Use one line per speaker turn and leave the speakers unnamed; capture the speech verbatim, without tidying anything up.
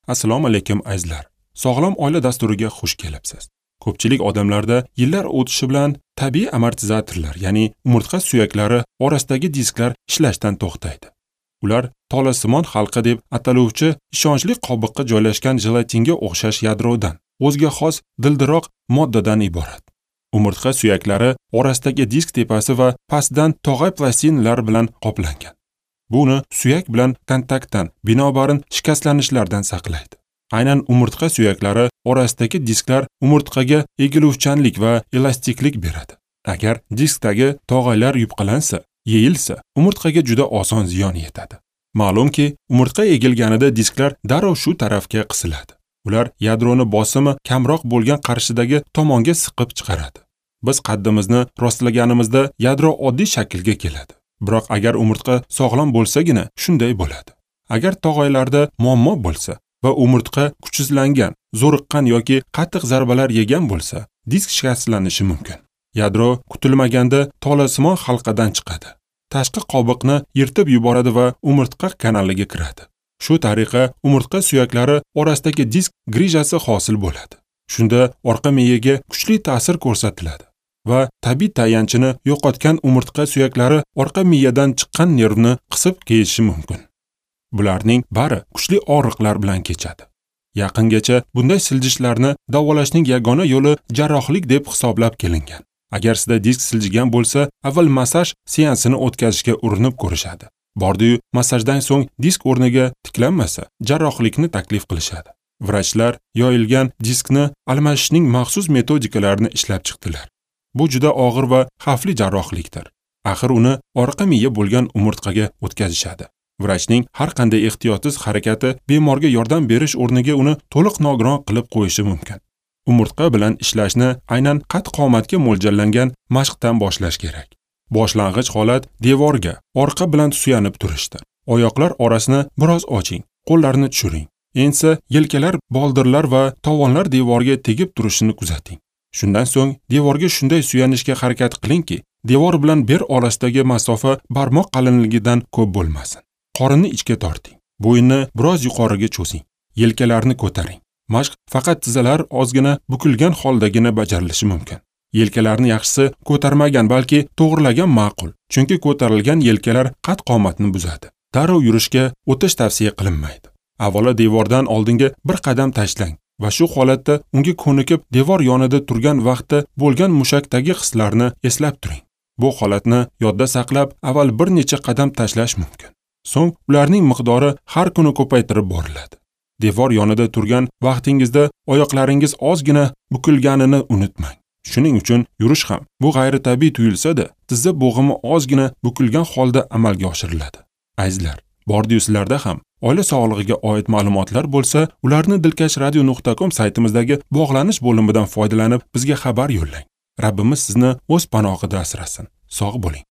Assalomu alaykum azizlar. Sog'lom oila dasturiga xush kelibsiz. Ko'pchilik odamlarda yillar o'tishi bilan tabiiy amortizatorlar, ya'ni umurtqa suyaklari orasidagi disklar ishlashdan to'xtaydi. Ular tolasimon halqa deb ataluvchi ishonchli qobiqqa joylashgan jelatinga o'xshash yadrodan, o'ziga xos dildiroq moddadan iborat. Umurtqa suyaklari orasidagi disk tepasi va pastdan tog'ay plastinalar bilan qoplangan. Buni suyak bilan kontaktdan, binobarin shikastlanishlardan saqlaydi. Aynan umurtqa suyaklari orasidagi disklar umurtqaga egiluvchanlik va elastiklik beradi. Agar diskdagi tog'aylar yupqalansa, yeyilsa, umurtqaga juda oson ziyon yetadi. Ma'lumki, umurtqa egilganida disklar darrov shu tarafga qisiladi. Ular yadroni bosimi kamroq bo'lgan qarshidagi tomonga siqib chiqaradi. Biz qaddimizni rostlaganimizda yadro oddiy shaklga keladi. Biroq agar umurtqa sog'lom bo'lsagina shunday bo'ladi. Agar tog'aylarda muammo bo'lsa va umurtqa kuchsizlangan, zo'riqqan yoki qattiq zarbalar yegan bo'lsa, disk shikastlanishi mumkin. Yadro kutilmaganda tolasimon halqadan chiqadi. Tashqi qobiqni yirtib yuboradi va umurtqa kanaliga kiradi. Shu tariqa umurtqa suyaklari orasidagi disk grijasi hosil bo'ladi. Shunda orqa miyaga kuchli ta'sir ko'rsatiladi va tabiiy tayanchini yo'qotgan umurtqa suyaklari orqa miyadan chiqqan nervni qisib keyishi mumkin. Bularning bari kuchli og'riqlar bilan kechadi. Yaqingacha bunday siljishlarni davolashning yagona yo'li jarrohlik deb hisoblab kelingan. Agar sizda disk siljigan bo'lsa, avval massaj seansini o'tkazishga urinib ko'rishadi. Bordi-yu, massajdan so'ng disk o'rniga tiklanmasa, jarrohlikni taklif qilishadi. Vrachlar yoyilgan diskni almashishning maxsus metodikalarini ishlab chiqdilar. Bu juda og'ir va xavfli jarrohlikdir. Axir uni orqa miya bo'lgan umurtqaga o'tkazishadi. Vrachning har qanday ehtiyotsiz harakati bemorga yordam berish o'rniga uni to'liq nogiron qilib qo'yishi mumkin. Umurtqa bilan ishlashni aynan qad-qomatga mo'ljallangan mashqdan boshlash kerak. Boshlang'ich holat devorga orqa bilan suyanib turishdir. Oyoqlar orasini biroz oching, qo'llarni tushiring. Ensa yelkalar, boldirlar va tovonlar devorga tegib turishini kuzating. Shundan so'ng devorga shunday suyanishga harakat qilingki, devor bilan ber orasidagi masofa barmoq qalinligidan ko'p bo'lmasin. Qorinni ichga torting. Bo'yinni biroz yuqoriga cho'zing. Yelkalarni ko'taring. Mashq faqat tizzalar ozgina bukilgan holdagina bajarilishi mumkin. Yelkalarni yaxshisi ko'tarmagan, balki to'g'rilagan ma'qul. Chunki ko'tarilgan yelkalar qad-qomatni buzadi. Darrov yurishga o'tish tavsiya qilinmaydi. Avvalo devordan oldinga bir qadam tashlang va shu holatda unga ko'nikib devor yonida turgan vaqtda bo'lgan mushakdagi hislarni eslab turing. Bu holatni yodda saqlab, avval bir necha qadam tashlash mumkin. So'ng ularning miqdori har kuni ko'paytirib boriladi. Devor yonida turgan vaqtingizda oyoqlaringiz ozgina bukilganini unutmang. Shuning uchun yurish ham bu g'ayritabiiy tuyulsa-da, tizza bo'g'imi ozgina bukilgan holda amalga oshiriladi. Azizlar, bordi-yu sizlarda ham oila sog'lig'iga oid ma'lumotlar bo'lsa, ularni dilkash radio nuqta com saytimizdagi bog'lanish bo'limidan foydalanib bizga xabar yo'llang. Rabbimiz sizni o'z panohida asrasin. Sog' bo'ling.